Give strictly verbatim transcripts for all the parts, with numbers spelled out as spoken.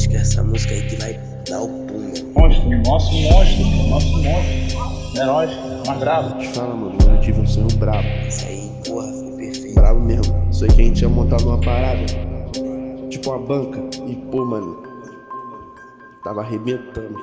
Acho que essa música aí que vai dar o pum, mano. Monstro, nosso monstro, nosso monstro. Herói, mais bravo. Fala, mano, eu tive um sonho brabo. Isso aí, porra, foi perfeito. Brabo mesmo. Sei que a gente ia montar numa parada, tipo uma banca. E pô, mano, tava arrebentando.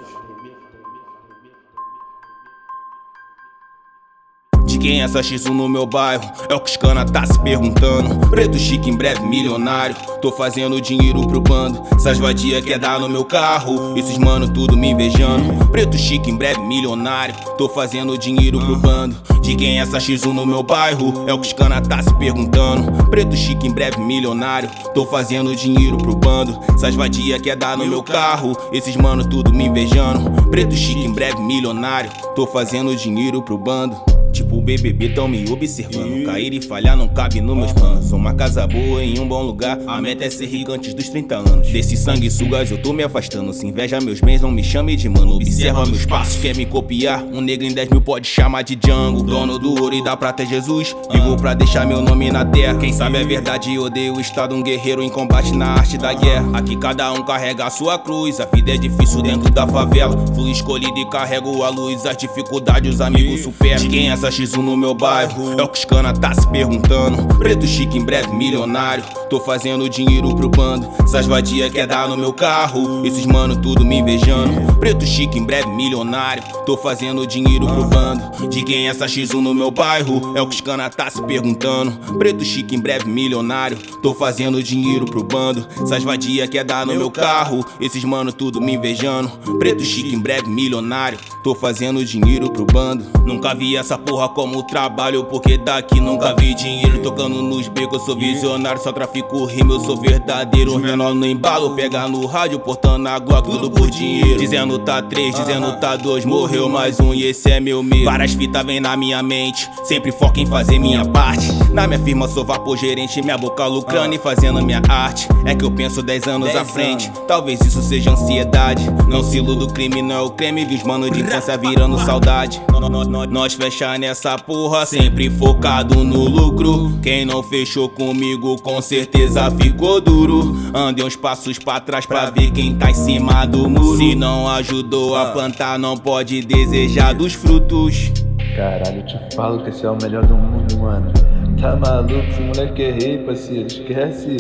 De quem é essa X um no meu bairro? É o que os cana tá se perguntando. Preto chique, em breve milionário. Tô fazendo dinheiro pro bando. Essas vadia quer dar no meu carro. Esses mano tudo me invejando. Preto chique, em breve milionário. Tô fazendo dinheiro pro bando. De quem é essa X um no meu bairro? É o que os cana tá se perguntando. Preto chique, em breve milionário. Tô fazendo dinheiro pro bando. Essas vadia quer dar no meu carro. Esses mano tudo me invejando. Preto chique, em breve milionário. Tô fazendo dinheiro pro bando. Tipo o B B B tão me observando. Cair e falhar não cabe nos meus planos. Uma casa boa em um bom lugar. A meta é ser rico antes dos trinta anos. Desse sanguessugas eu tô me afastando. Se inveja meus bens, não me chame de mano. Observa meus passos, quer me copiar. Um negro em dez mil pode chamar de Django. Dono do ouro e da prata é Jesus. Vivo pra deixar meu nome na terra. Quem sabe é verdade, odeio o estado. Um guerreiro em combate na arte da guerra. Aqui cada um carrega a sua cruz. A vida é difícil dentro da favela. Fui escolhido e carrego a luz. As dificuldades os amigos superam. De quem é essa X um no meu bairro? É o que os cana tá se perguntando. Preto chique, em breve milionário. Tô fazendo dinheiro pro bando. Essas vadia quer dar no meu carro. Esses mano tudo me invejando. Preto chique, em breve milionário. Tô fazendo dinheiro pro bando. De quem é essa X um no meu bairro? É o que os cana tá se perguntando. Preto chique, em breve milionário. Tô fazendo dinheiro pro bando. Essas vadia quer dar no meu carro. Esses mano tudo me invejando. Preto chique, em breve milionário. Tô fazendo dinheiro pro bando. Nunca vi essa porra como trabalho, porque daqui nunca vi dinheiro. Tocando nos becos, eu sou visionário. Só trafico rima, eu sou verdadeiro. Menor no embalo, pega no rádio, portando a Glock, tudo por dinheiro. Dizendo tá três, dizendo tá dois. Morreu mais um e esse é meu medo. Várias fitas vem na minha mente, sempre foco em fazer minha parte. Na minha firma sou vapor gerente, minha boca lucrando e fazendo minha arte. É que eu penso dez anos à frente, talvez isso seja ansiedade. Não se iluda, o crime não é o creme. Vi os manos de infância virando saudade. Nós fecha nessa porra, sempre focado no lucro. Quem não fechou comigo com certeza ficou duro. Andei uns passos pra trás pra ver quem tá em cima do muro. Se não ajudou a plantar, não pode desejar dos frutos. Caralho, eu te falo que esse é o melhor do mundo, mano. Tá maluco? Esse moleque é rei, parceiro. Esquece.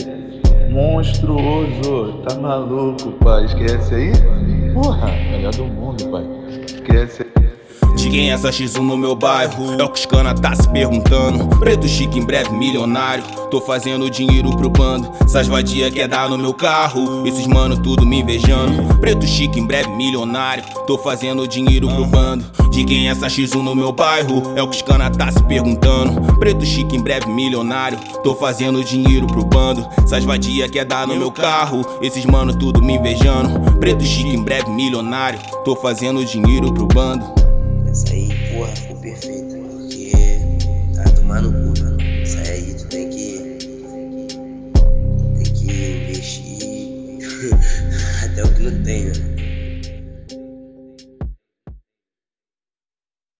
Monstruoso. Tá maluco, pai. Esquece aí? Porra, melhor do mundo, pai. Esquece aí. De quem é essa X um no meu bairro? É o que os cana tá se perguntando. Preto chique, em breve milionário. Tô fazendo dinheiro pro bando. Essas vadia quer dar no meu carro. Esses mano tudo me invejando. Preto chique, em breve milionário. Tô fazendo dinheiro pro bando. De quem é essa X um no meu bairro? É o que os cana tá se perguntando. Preto chique, em breve milionário. Tô fazendo dinheiro pro bando. Essas vadia quer dar no meu carro. Esses mano tudo me invejando. Preto chique, em breve milionário. Tô fazendo dinheiro pro bando. Essa aí, porra, ficou perfeita. Porque tá tomando cu, mano. Essa aí tu tem que. Tem que investir. Até o que não tem, né?